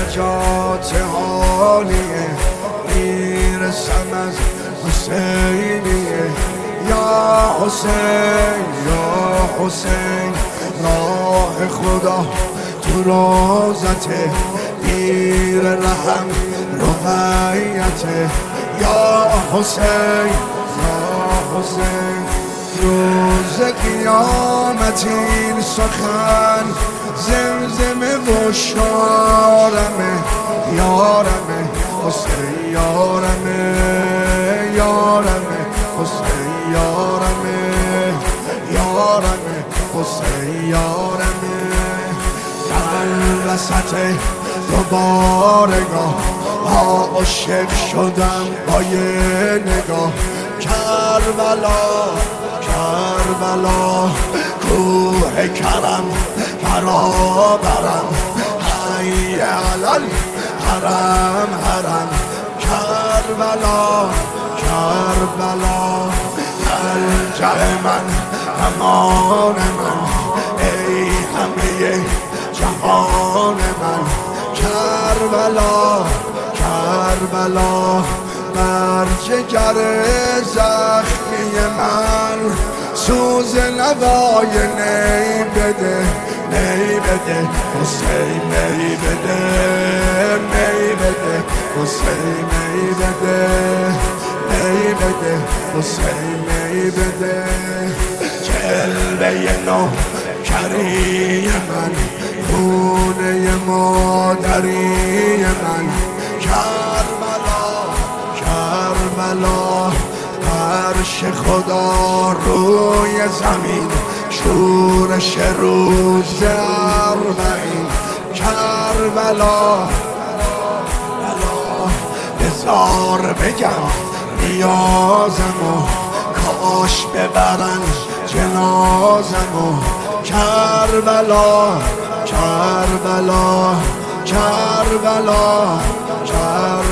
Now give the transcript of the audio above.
نجات حالیه، میرسم از حسینیه. یا حسین یا حسین، راه خدا تو روزته، پیر رحم رقیته. یا حسین یا حسین، روز قیامت این سخن زمزمه و شارمه، یارمه حسین یارمه، یارمه حسین یارمه، یارمه حسین یارمه. در وسط دوبارگاه عاشق شدم با یه نگاه. کربلا کربلا کوه کرم برابرم، حی علل حرم حرم. کربلا کربلا ملجأ من، امان من، ای همه جهان من. کربلا کربلا بر جگر زخمی من، سوز نوای نی بده، نی بده حسین، نی بده، نی بده حسین، نی بده، نی بده حسین، نی بده. جلوه نوکری من، خونه مادری من. کربلا کربلا عرش خدا روی زمین، شورش روز اربعین. کربلا بذار بگم نیازمو، کاش ببرن جنازمو. کربلا کربلا کربلا کربلا